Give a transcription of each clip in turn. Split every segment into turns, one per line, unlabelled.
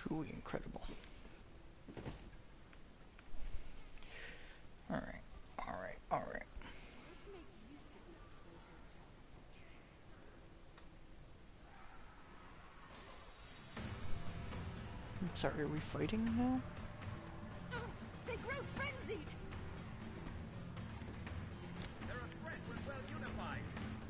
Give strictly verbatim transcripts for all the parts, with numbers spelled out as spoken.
Truly incredible. Alright, alright, alright.
Let's make use of these explosives.
I'm sorry, are we fighting now?
Ugh, they grow frenzied!
They're a threat when well unified.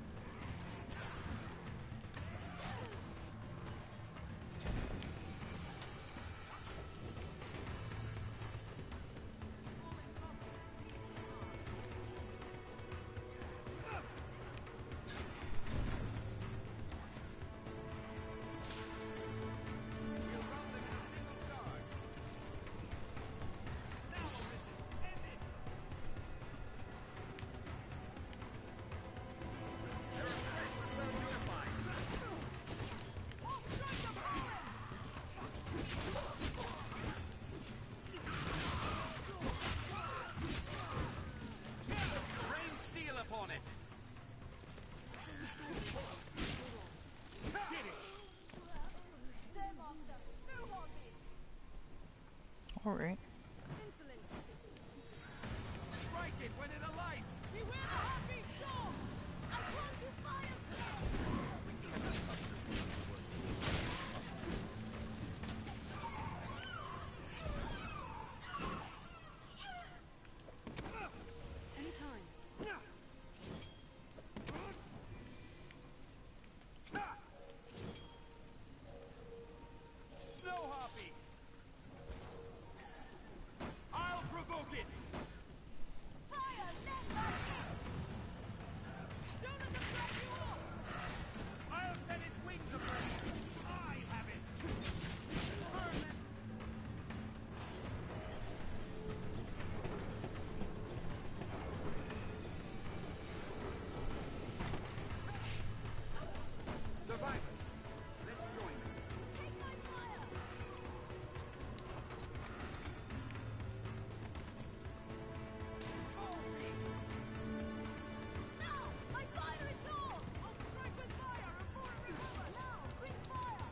Alright.
Insolence!
Strike it when it alights!
Beware the harpy storm! I want to fire Anytime.
Snow Harpy! I'll provoke it!
Fire! Let like this! Don't let them drag you off!
I'll set its wings ablaze! I have it! Burn them! Survivors, let's join them.
Take my fire! Now! My fire is yours! I'll strike with fire and more recover! Now! Bring fire!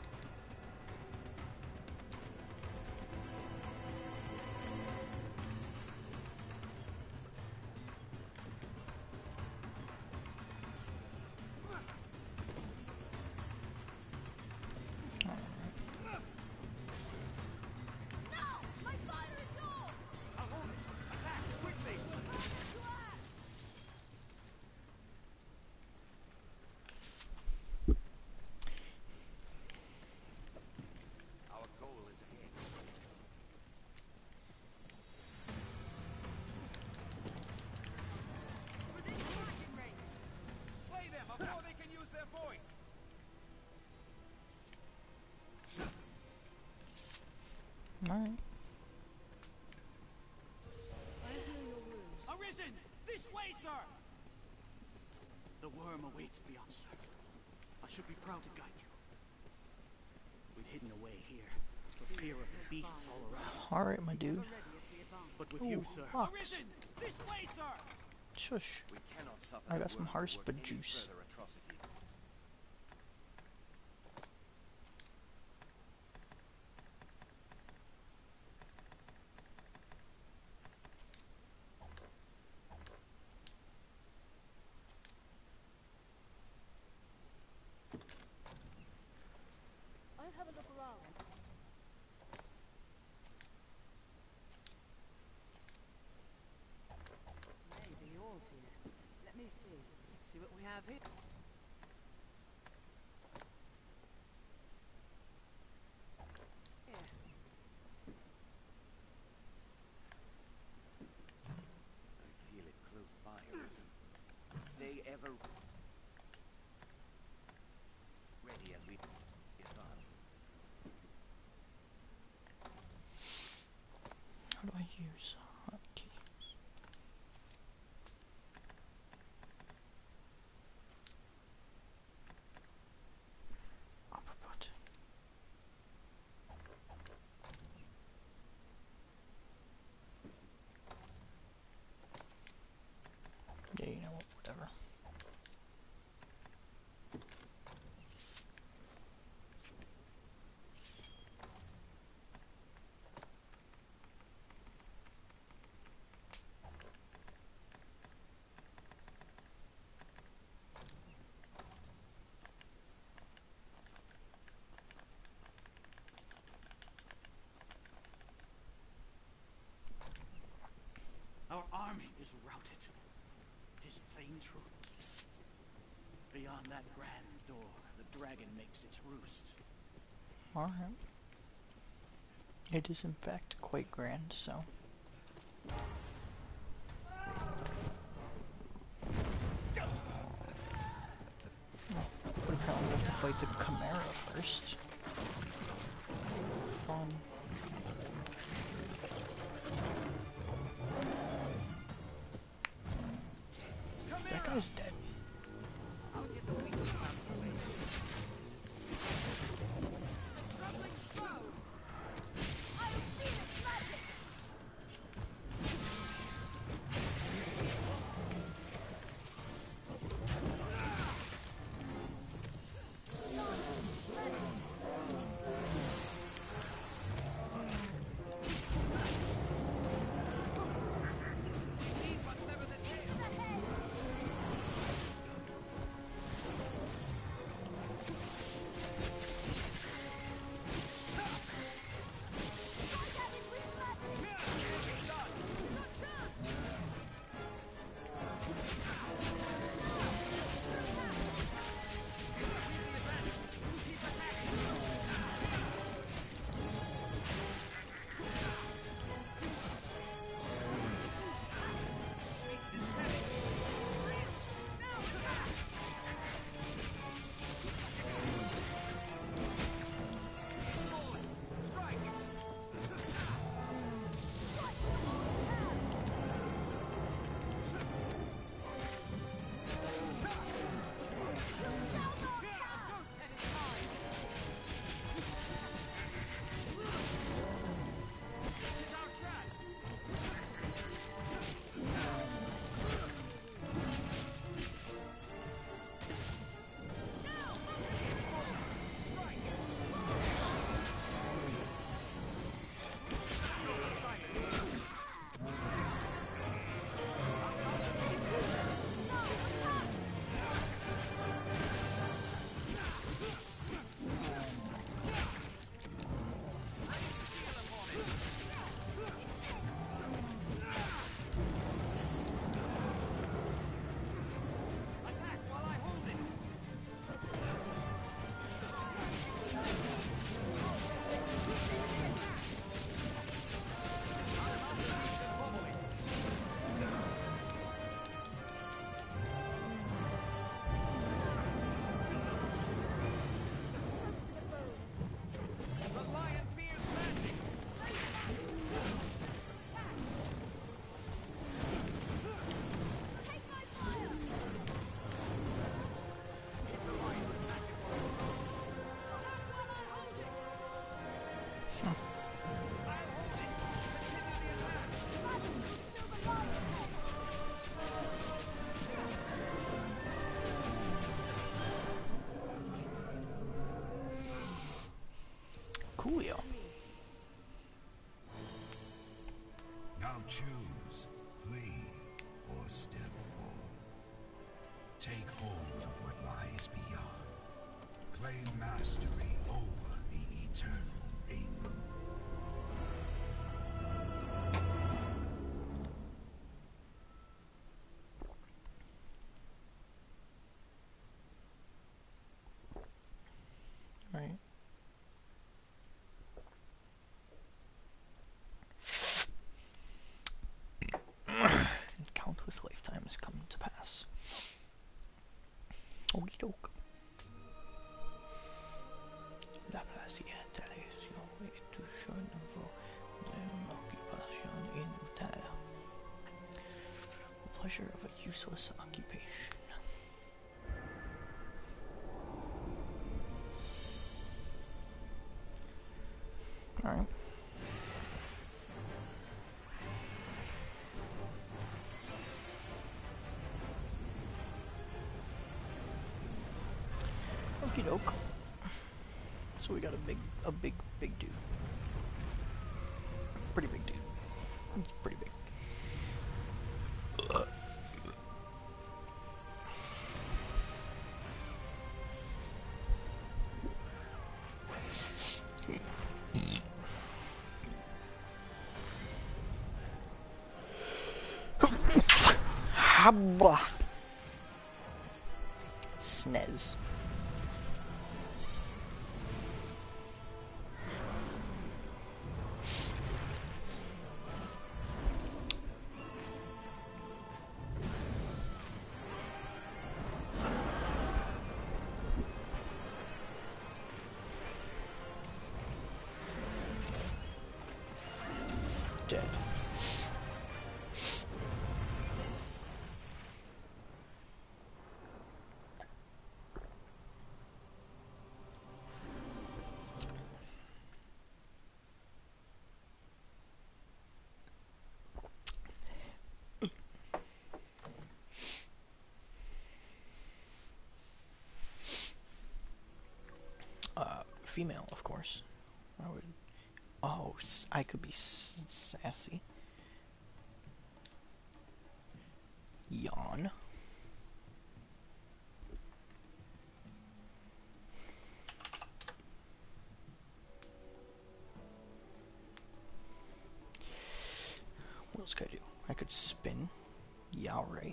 Now! My fire is yours!
I'll hold it! Attack! Quickly!
Fire to act!
Our goal is ahead.
Within striking range!
Slay them before they can use their voice!
Alright.
I hear your wounds.
Arisen! This way, sir! The worm awaits beyond sight. I should be proud to guide you. We've hidden away here, for fear of the beasts all around.
Alright, my dude.
But with
Ooh,
you, sir.
rocks.
Arisen! This way, sir!
Shush.
We cannot suffer
I
the
got some
worm to work
Harspud
any
juice.
further atrocity.
I'll have a look around. Maybe yours here. Let me see. Let's see what we have here. Here.
I feel it close by, Arisen. Stay ever ready as we advance.
How do I use hotkeys?
army is routed. 'Tis plain truth. Beyond that grand door, the dragon makes its roost.
Alright. It is in fact quite grand, so. We probably have to fight the Chimera first. Fun. That guy's dead.
I'll get the weakness out of the way.
It's a troubling foe. I'll seal its magic.
Coolio.
Now choose, flee, or step forward. Take hold of what lies beyond. Claim mastery over the eternal ring.
Right. And countless lifetimes come to pass. Okie doke. La place d'installation est toujours nouveau d'une occupation inutile. The pleasure of a useless occupation. Alright. Okie doke. So we got a big, a big, big dude. Pretty big dude. Pretty big. Ugh. Habba. Snez. Dead. Uh, female, of course. I would. Oh, s- I could be s sassy. Yawn. What else could I do? I could spin. Yeah, right.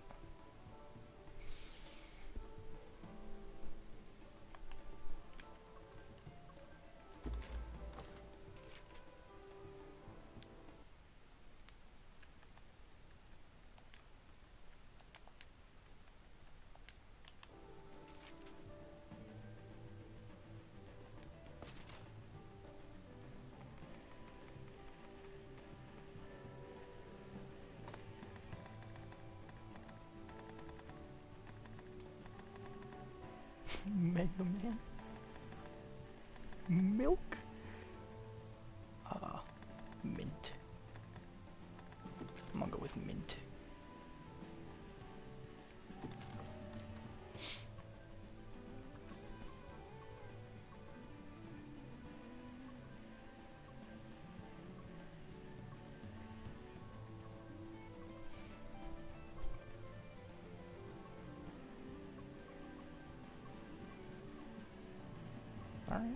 Mega Man. Milk. Uh, mint. I'm gonna go with mint. Alright.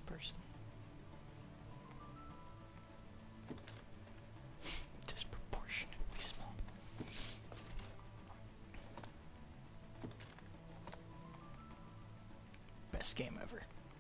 person. Disproportionately small. Best game ever.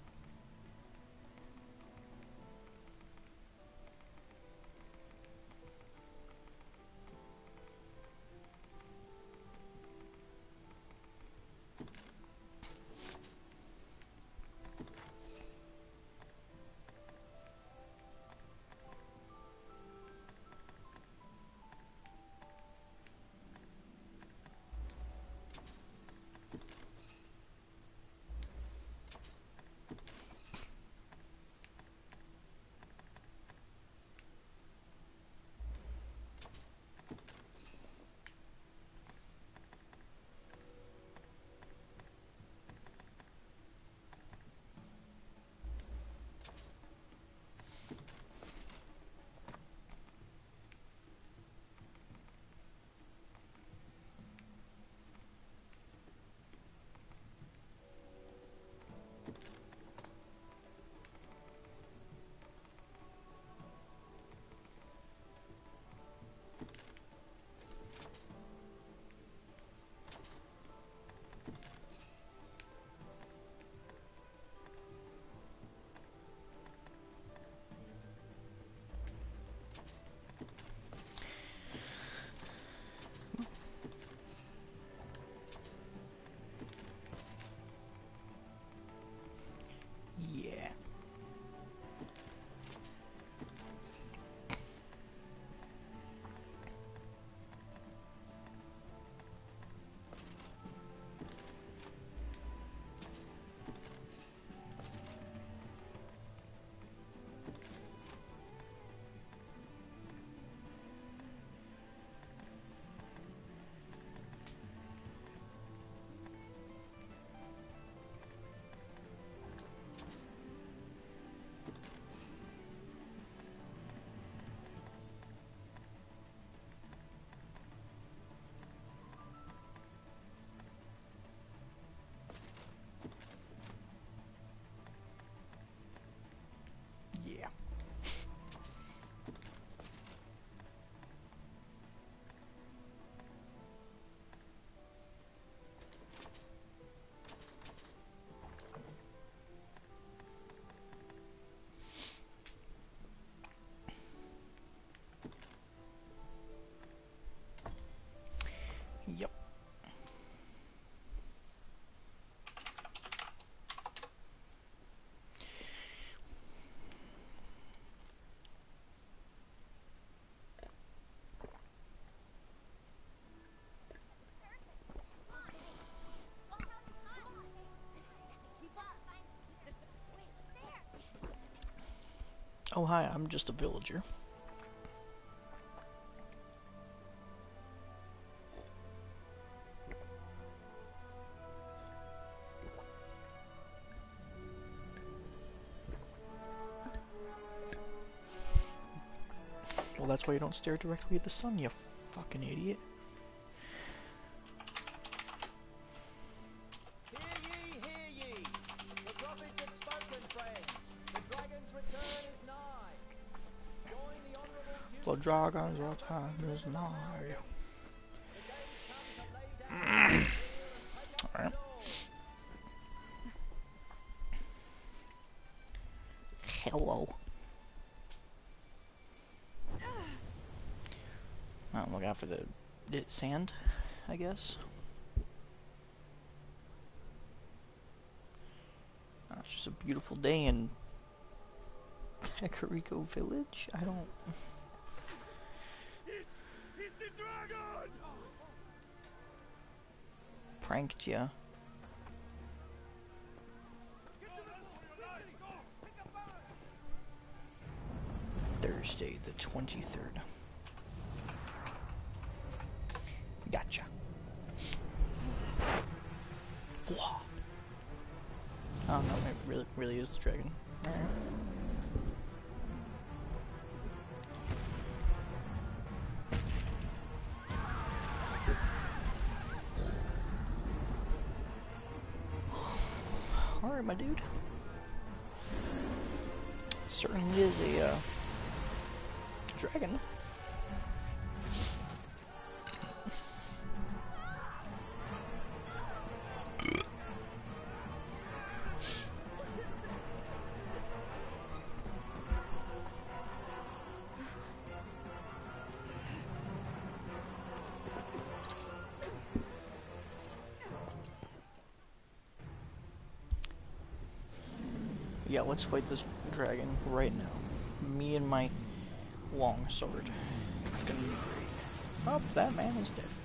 Yeah. Yeah. Yep. Oh, hi, I'm just a villager. Well, that's why you don't stare directly at the sun, you fucking idiot.
Hear ye, hear ye! The prophets have spoken, friends. The dragon's return is nigh. Join the honourable Duke.
The dragon's time is nigh.
The day's come to lay down the here and take up
Alright.
the sword.
Hello. I'm looking out for the, the sand, I guess. Oh, it's just a beautiful day in Kakariko Village. I don't.
It's, it's the dragon!
Pranked ya. Thursday, the twenty-third. Gotcha. Blah. Oh no, it really, really is the dragon. Alright. Alright, my dude. certainly is a uh, dragon. Yeah, let's fight this dragon right now. Me and my long sword. It's gonna be great. Oh, that man is dead.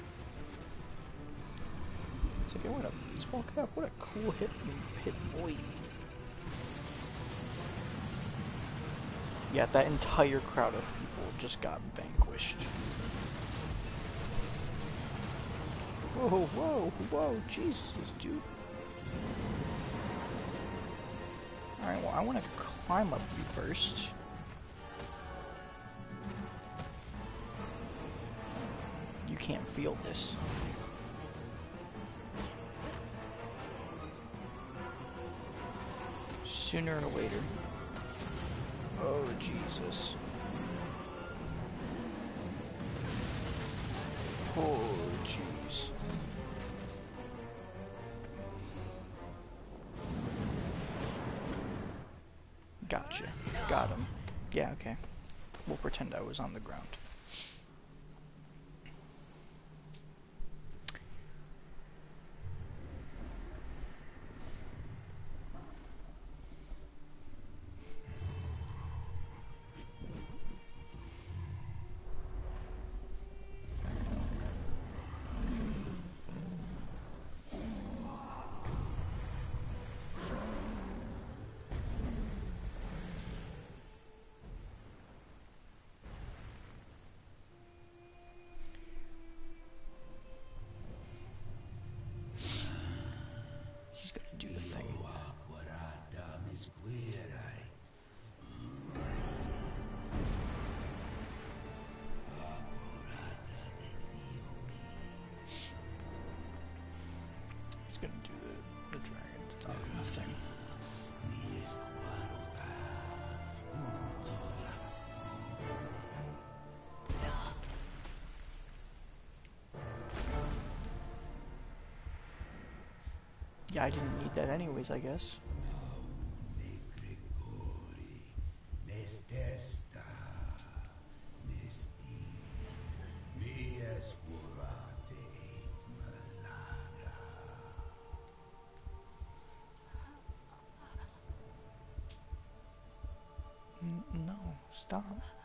It's okay, what a he's woke up. What a cool hit hit boy. Yeah, that entire crowd of people just got vanquished. Whoa, whoa, whoa, Jesus, dude. Alright, well, I want to climb up you first. You can't feel this. Sooner or later. Oh, Jesus. Oh, jeez. Gotcha. Got him. Yeah, okay. We'll pretend I was on the ground. He's gonna do the thing. He's gonna do the, the dragon dogma thing. Yeah, I didn't need that anyways, I guess. N- no, stop.